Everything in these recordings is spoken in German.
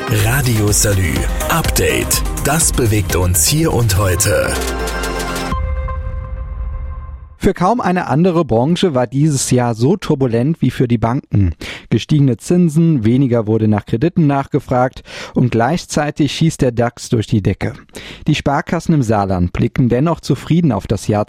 Radio Salü. Update. Das bewegt uns hier und heute. Für kaum eine andere Branche war dieses Jahr so turbulent wie für die Banken. Gestiegene Zinsen, weniger wurde nach Krediten nachgefragt und gleichzeitig schießt der DAX durch die Decke. Die Sparkassen im Saarland blicken dennoch zufrieden auf das Jahr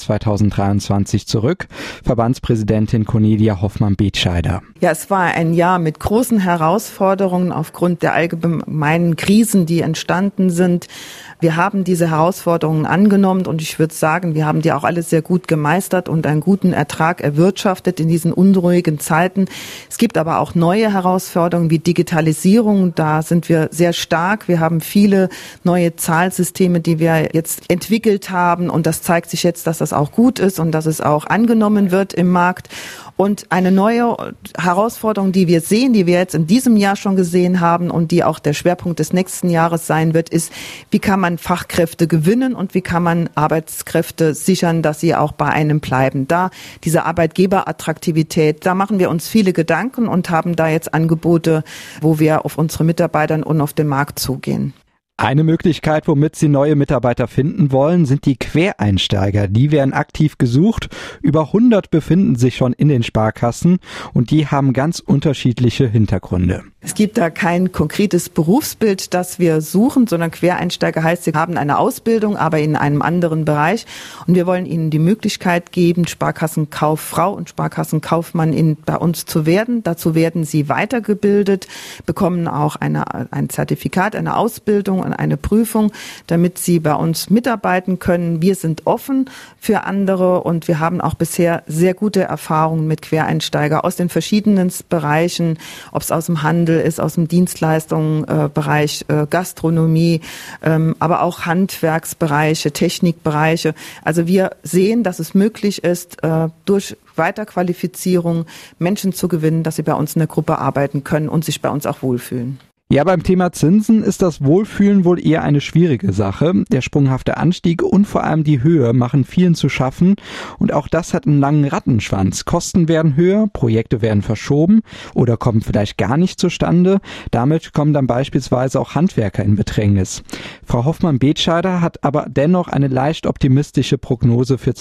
2023 zurück. Verbandspräsidentin Cornelia Hoffmann-Betscheider. Ja, es war ein Jahr mit großen Herausforderungen aufgrund der allgemeinen Krisen, die entstanden sind. Wir haben diese Herausforderungen angenommen und ich würde sagen, wir haben die auch alle sehr gut gemeistert und einen guten Ertrag erwirtschaftet in diesen unruhigen Zeiten. Es gibt aber auch neue Herausforderungen wie Digitalisierung. Da sind wir sehr stark. Wir haben viele neue Zahlsysteme, die wir jetzt entwickelt haben und das zeigt sich jetzt, dass das auch gut ist und dass es auch angenommen wird im Markt. Und eine neue Herausforderung, die wir sehen, die wir jetzt in diesem Jahr schon gesehen haben und die auch der Schwerpunkt des nächsten Jahres sein wird, ist, wie kann man Fachkräfte gewinnen und wie kann man Arbeitskräfte sichern, dass sie auch bei einem bleiben. Da diese Arbeitgeberattraktivität, da machen wir uns viele Gedanken und haben da jetzt Angebote, wo wir auf unsere Mitarbeiter und auf den Markt zugehen. Eine Möglichkeit, womit Sie neue Mitarbeiter finden wollen, sind die Quereinsteiger. Die werden aktiv gesucht. Über 100 befinden sich schon in den Sparkassen und die haben ganz unterschiedliche Hintergründe. Es gibt da kein konkretes Berufsbild, das wir suchen, sondern Quereinsteiger heißt, sie haben eine Ausbildung, aber in einem anderen Bereich. Und wir wollen ihnen die Möglichkeit geben, Sparkassenkauffrau und Sparkassenkaufmann bei uns zu werden. Dazu werden sie weitergebildet, bekommen auch ein Zertifikat, eine Ausbildung und eine Prüfung, damit sie bei uns mitarbeiten können. Wir sind offen für andere und wir haben auch bisher sehr gute Erfahrungen mit Quereinsteiger aus den verschiedenen Bereichen, ob es aus dem Handel ist, aus dem Dienstleistungsbereich, Gastronomie, aber auch Handwerksbereiche, Technikbereiche. Also wir sehen, dass es möglich ist, durch Weiterqualifizierung Menschen zu gewinnen, dass sie bei uns in der Gruppe arbeiten können und sich bei uns auch wohlfühlen. Ja, beim Thema Zinsen ist das Wohlfühlen wohl eher eine schwierige Sache. Der sprunghafte Anstieg und vor allem die Höhe machen vielen zu schaffen und auch das hat einen langen Rattenschwanz. Kosten werden höher, Projekte werden verschoben oder kommen vielleicht gar nicht zustande. Damit kommen dann beispielsweise auch Handwerker in Bedrängnis. Frau Hoffmann-Betscheider hat aber dennoch eine leicht optimistische Prognose für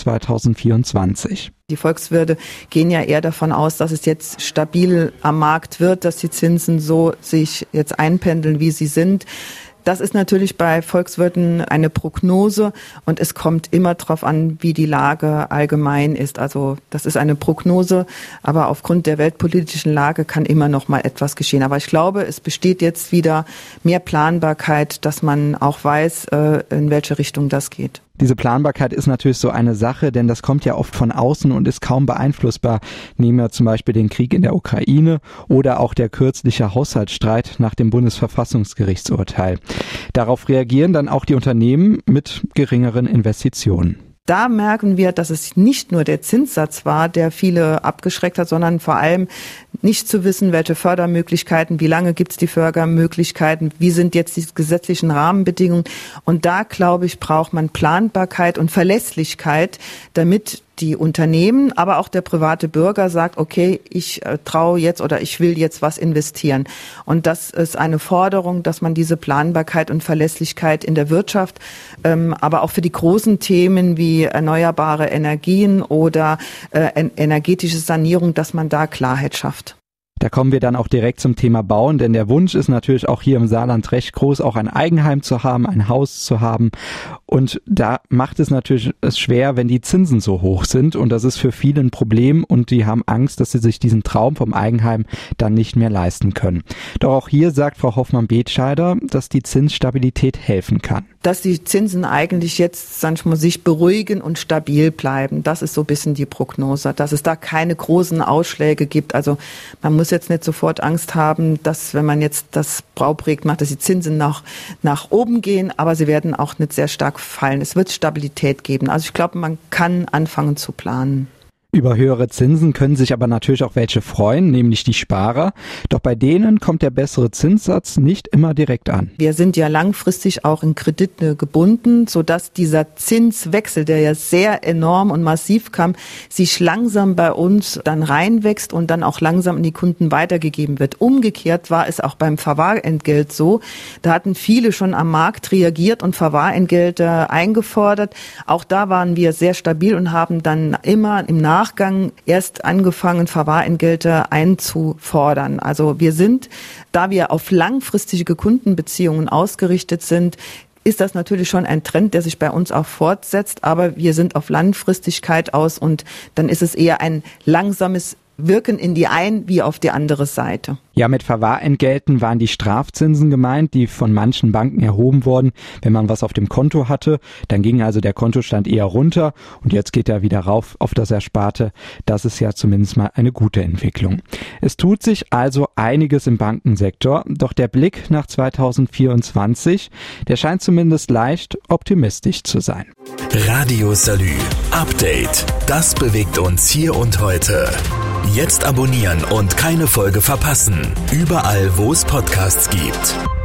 2024. Die Volkswirte gehen ja eher davon aus, dass es jetzt stabil am Markt wird, dass die Zinsen so sich jetzt einpendeln, wie sie sind. Das ist natürlich bei Volkswirten eine Prognose und es kommt immer darauf an, wie die Lage allgemein ist. Also das ist eine Prognose, aber aufgrund der weltpolitischen Lage kann immer noch mal etwas geschehen. Aber ich glaube, es besteht jetzt wieder mehr Planbarkeit, dass man auch weiß, in welche Richtung das geht. Diese Planbarkeit ist natürlich so eine Sache, denn das kommt ja oft von außen und ist kaum beeinflussbar. Nehmen wir zum Beispiel den Krieg in der Ukraine oder auch der kürzliche Haushaltsstreit nach dem Bundesverfassungsgerichtsurteil. Darauf reagieren dann auch die Unternehmen mit geringeren Investitionen. Da merken wir, dass es nicht nur der Zinssatz war, der viele abgeschreckt hat, sondern vor allem nicht zu wissen, welche Fördermöglichkeiten, wie lange gibt es die Fördermöglichkeiten, wie sind jetzt die gesetzlichen Rahmenbedingungen. Und da, glaube ich, braucht man Planbarkeit und Verlässlichkeit, damit die Unternehmen, aber auch der private Bürger sagt, okay, ich traue jetzt oder ich will jetzt was investieren. Und das ist eine Forderung, dass man diese Planbarkeit und Verlässlichkeit in der Wirtschaft, aber auch für die großen Themen wie erneuerbare Energien oder energetische Sanierung, dass man da Klarheit schafft. Da kommen wir dann auch direkt zum Thema Bauen, denn der Wunsch ist natürlich auch hier im Saarland recht groß, auch ein Eigenheim zu haben, ein Haus zu haben. Und da macht es natürlich schwer, wenn die Zinsen so hoch sind. Und das ist für viele ein Problem und die haben Angst, dass sie sich diesen Traum vom Eigenheim dann nicht mehr leisten können. Doch auch hier sagt Frau Hoffmann-Betscheider, dass die Zinsstabilität helfen kann. Dass die Zinsen eigentlich jetzt, sag ich mal, sich beruhigen und stabil bleiben. Das ist so ein bisschen die Prognose, dass es da keine großen Ausschläge gibt. Also man muss jetzt nicht sofort Angst haben, dass wenn man jetzt das Bauprojekt macht, dass die Zinsen nach oben gehen, aber sie werden auch nicht sehr stark fallen. Es wird Stabilität geben. Also ich glaube, man kann anfangen zu planen. Über höhere Zinsen können sich aber natürlich auch welche freuen, nämlich die Sparer. Doch bei denen kommt der bessere Zinssatz nicht immer direkt an. Wir sind ja langfristig auch in Kredite gebunden, sodass dieser Zinswechsel, der ja sehr enorm und massiv kam, sich langsam bei uns dann reinwächst und dann auch langsam an die Kunden weitergegeben wird. Umgekehrt war es auch beim Verwahrentgelt so. Da hatten viele schon am Markt reagiert und Verwahrentgelte eingefordert. Auch da waren wir sehr stabil und haben dann immer im Nachgang erst angefangen, Verwahrentgelte einzufordern. Also wir sind, da wir auf langfristige Kundenbeziehungen ausgerichtet sind, ist das natürlich schon ein Trend, der sich bei uns auch fortsetzt. Aber wir sind auf Langfristigkeit aus und dann ist es eher ein langsames Wirken in die ein wie auf die andere Seite. Ja, mit Verwahrentgelten waren die Strafzinsen gemeint, die von manchen Banken erhoben wurden, wenn man was auf dem Konto hatte. Dann ging also der Kontostand eher runter und jetzt geht er wieder rauf auf das Ersparte. Das ist ja zumindest mal eine gute Entwicklung. Es tut sich also einiges im Bankensektor, doch der Blick nach 2024, der scheint zumindest leicht optimistisch zu sein. Radio Salü. Update. Das bewegt uns hier und heute. Jetzt abonnieren und keine Folge verpassen. Überall, wo es Podcasts gibt.